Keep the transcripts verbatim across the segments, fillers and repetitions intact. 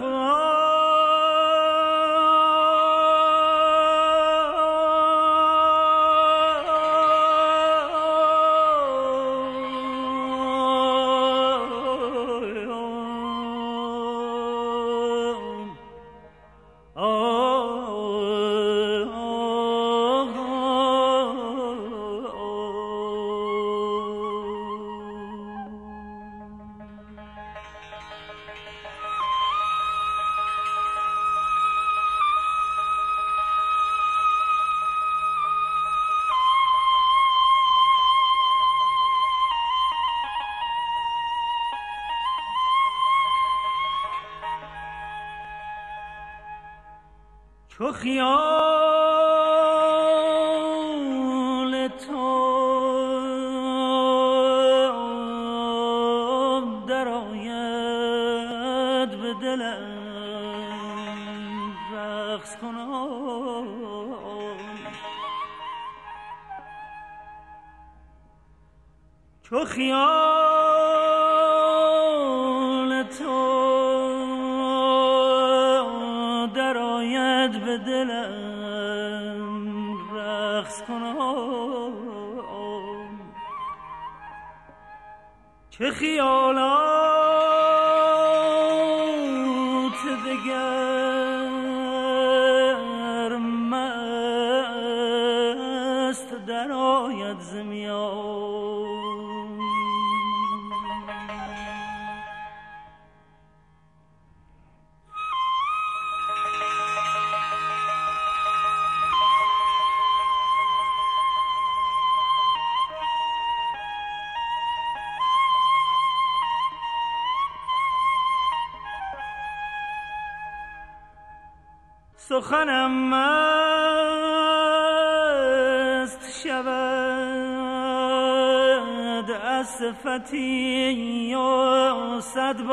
تو خیال تو درآید به دلم رقص کنم، چو خیال تو درآید به دلم رقص کنم، چه خیالات دگر مست درآید ز میان. سخنم مست شود از صفتی و صد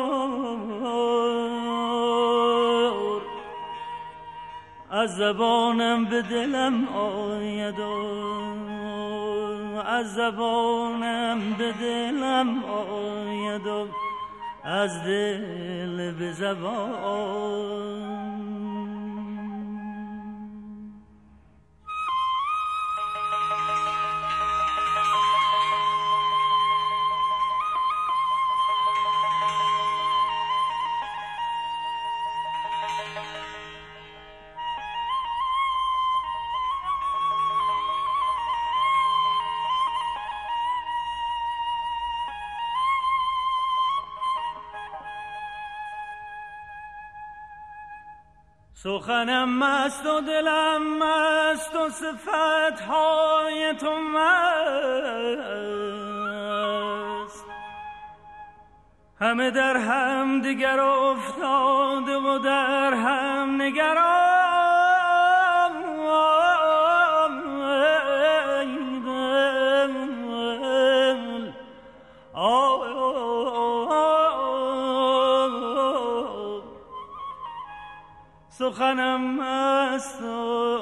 بار از زبانم به دلم آید و از زبانم به دلم آید و از دل به زبان. سخنم مست و دلم مست و صفتهای تو مست، همه در هم دیگر افتاده و در هم نگران. سخنم مست و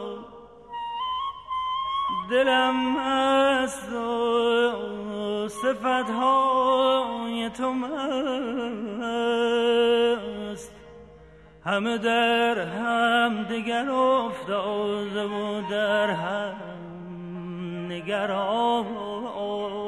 دلم مست و صفتهای تو مست، همه در هم دگر افتاده و در هم نگران.